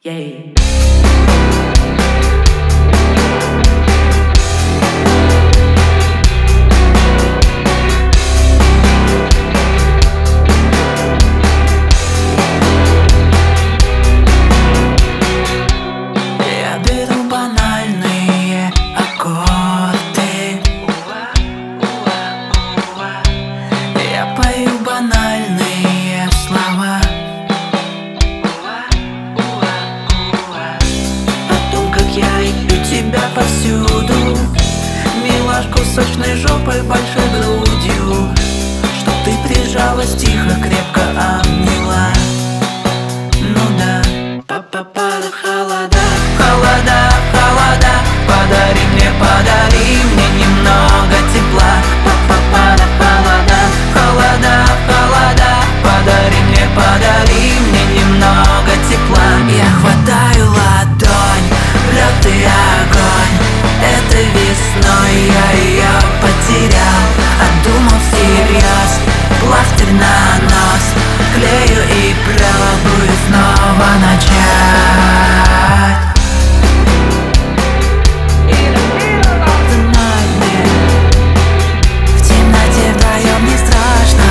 Yay. Я беру банальные аккорды, я пою банальные слова о том, как я люблю тебя повсюду, милашку с сочной жопой, большой грудью, чтоб ты прижалась тихо, крепко обняла. Ну да, папа-пара, холода, холода, холода, подари мне немного тепла. Папа-пара, холода, холода, холода, подари мне немного тепла. Я хватаю ладонь, лед и огонь, этой весной я ее потерял. Отдумал всерьез, пластырь на нос клею и пробую снова начать. В темноте вдвоем не страшно.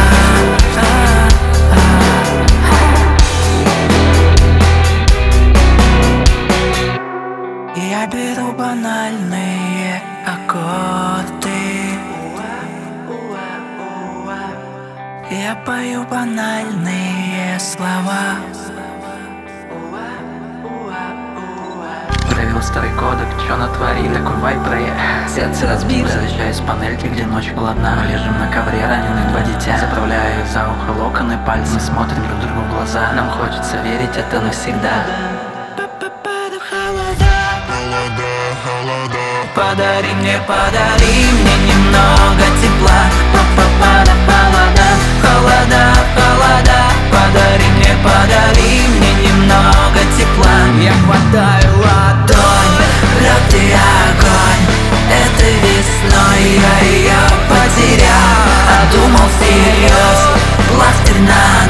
Я беру банальные аккорды, я пою банальные слова. Проявил старый кодек, чё натворили, такой вайп проект. Сердце разбито, возвращаюсь с панельки, где ночь холодна. Мы лежим на ковре, раненые два дитя. Заправляю за ухо локоны, пальцы смотрим друг другу в глаза. Нам хочется верить, это навсегда. Подари мне немного тепла. Папа-пара, холода, холода, холода, подари мне немного тепла. Я хватаю ладонь, лед и огонь, этой весной я ее потерял. Отдумал всерьез, пластырь на